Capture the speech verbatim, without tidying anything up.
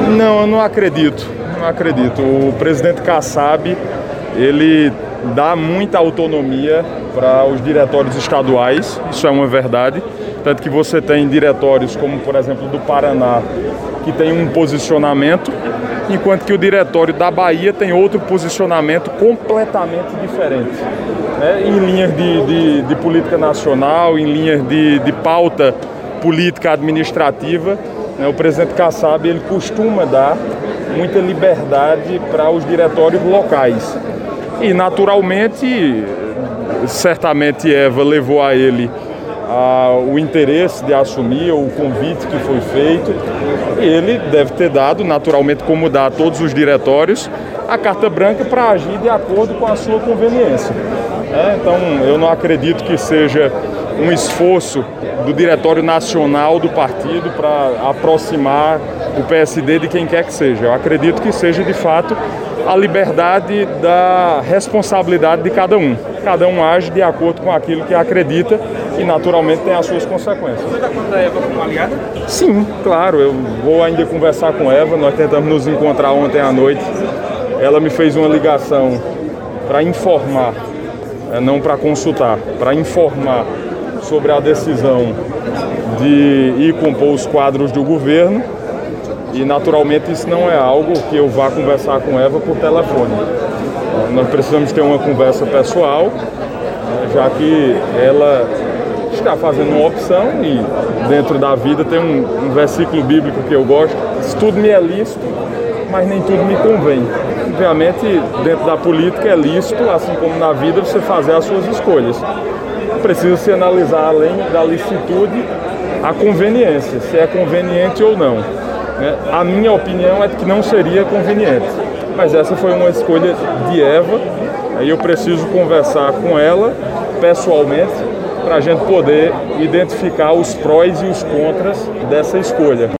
Não, eu não acredito, não acredito. O presidente Kassab, ele dá muita autonomia para os diretórios estaduais, isso é uma verdade. Tanto que você tem diretórios como, por exemplo, do Paraná, que tem um posicionamento, enquanto que o diretório da Bahia tem outro posicionamento completamente diferente. Né? Em linhas de, de, de política nacional, em linhas de, de pauta política administrativa, né? O presidente Kassab, ele costuma dar muita liberdade para os diretórios locais. E, naturalmente, certamente Eva levou a ele a, o interesse de assumir o convite que foi feito, e ele deve ter dado, naturalmente, como dá a todos os diretórios, a carta branca para agir de acordo com a sua conveniência. É, então, eu não acredito que seja um esforço do Diretório Nacional do partido para aproximar o P S D de quem quer que seja. Eu acredito que seja, de fato, a liberdade da responsabilidade de cada um. Cada um age de acordo com aquilo que acredita e, naturalmente, tem as suas consequências. Você dá conta da Eva como aliada? Sim, claro. Eu vou ainda conversar com Eva. Nós tentamos nos encontrar ontem à noite. Ela me fez uma ligação para informar, não para consultar, para informar sobre a decisão de ir compor os quadros do governo. E, naturalmente, isso não é algo que eu vá conversar com Eva por telefone. Nós precisamos ter uma conversa pessoal, já que ela está fazendo uma opção e dentro da vida tem um, um versículo bíblico que eu gosto: tudo me é lícito, mas nem tudo me convém. Obviamente, dentro da política é lícito, assim como na vida, você fazer as suas escolhas. Precisa se analisar, além da licitude, a conveniência, se é conveniente ou não. A minha opinião é que não seria conveniente, mas essa foi uma escolha de Eva, aí eu preciso conversar com ela pessoalmente para a gente poder identificar os prós e os contras dessa escolha.